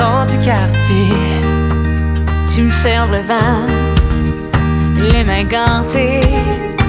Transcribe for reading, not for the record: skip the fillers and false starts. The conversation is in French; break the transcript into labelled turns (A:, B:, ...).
A: dans tes quartiers. Tu me sers le vin, les mains gantées.